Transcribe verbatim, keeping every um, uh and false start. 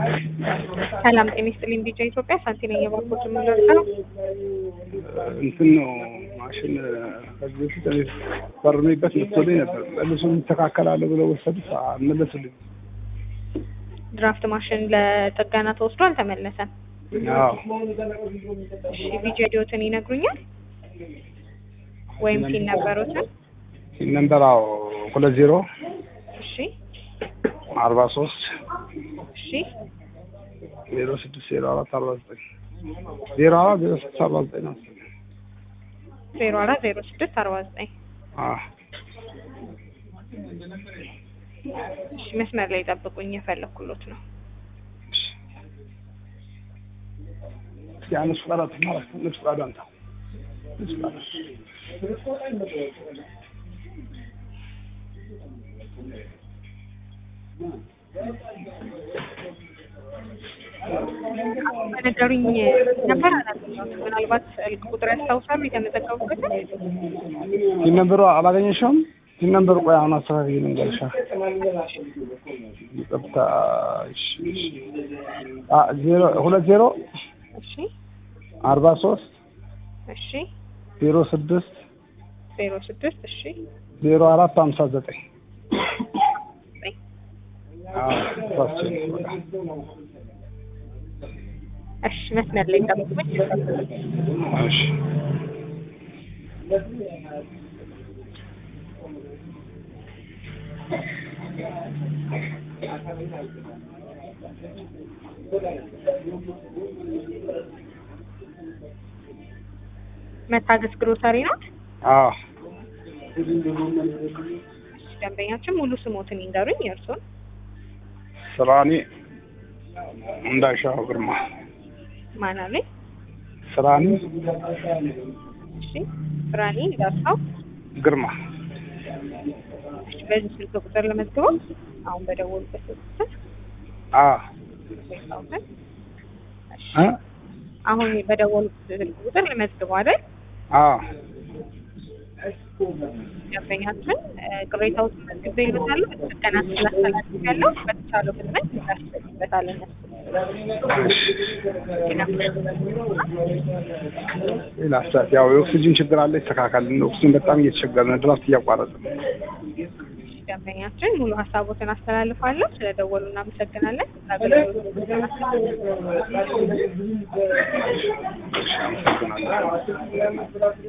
ሰላም ጤና ይስጥልኝ ዲጄ ኢትዮጵያ ሳንቲ ነኝ የባንኮች ምንደርሰው እንትን ነው ማሽን ከዚህ በፊት ፈርሜበት ልትወደኝ ነበር ለሱም ተካከላለ ብለው ወሰዱት አልመለሱልኝ ድራፍት ማሽን ለጥገና ተወስዶ አልተመለሰም አዎ እሺ ዲጄ ዲዮትን ይነግሩኛል ወይም ፒን ነበሩትን ፒን ነምበራው ሁለት ዜሮ እሺ አርባ ሶስት እሺ ዜሮ ስድስት ዜሮ አራት አርባ ዘጠኝ ዜሮ አራት ዜሮ ስድስት አርባ ዘጠኝ ነው ዜሮ አራት ዜሮ ስድስት አርባ ዘጠኝ አዎ እሺ መስመር ላይ ጠብቁኝ የፈለኩሎት ነው ያንስ ፈራት ማለት ነው ፈራዳንታ ነገሩኝ ነበር አላገኘሁትም ምናልባት ስልክ ቁጥር ያስታውሳሉ የተመዘገቡበት ነምበሩ አላገኘሽም ነምበሩ ቆይ አሁን አስተካክዬ ልንገርሻ ይጠብታ እሺ አ ዜሮ ሁለት ዜሮ እሺ አርባ ሶስት እሺ ዜሮ ስድስት ዜሮ ስድስት እሺ ዜሮ አራት ሃምሳ ዘጠኝ አዎ ታስችል እሺ መስመር ላይ ጠብቁኝ እሺ መታገስ ግሮሰሪ ነው አዎ ደንበኛችን ሙሉ ስሞትን ይንገሩኝ የእርሶን ስራኒ እንዳሻው ግርማ ማን አለኝ ስራኒ እሺ ስራኒ እንዳሻው ግርማ እሺ በዚህ ስልክ ቁጥር ለመዝግበው አሁን በደወሉበት ቁጥር አዎ እሺ አሁን በደወሉበት ስልክ ቁጥር ለመዝግበው አይደል አዎ ደንበኛችን ቅሬታውን መዝግበው ይሉታል በተቀና ስላስተላልፍ ያለው በተቻለው ፍጥነት ያስተላልፋለን ላስታት ያው የኦክሲጅን ችግር አለ ይተካካል ኦክሲጅን በጣም እየተቸገረን ድራፍት እያቋረጥን ደንበኛችን ሙሉ ሀሳቦትን አስተላልፋለሁ ስለደወሉ እናመሰግናለን አገልግሎት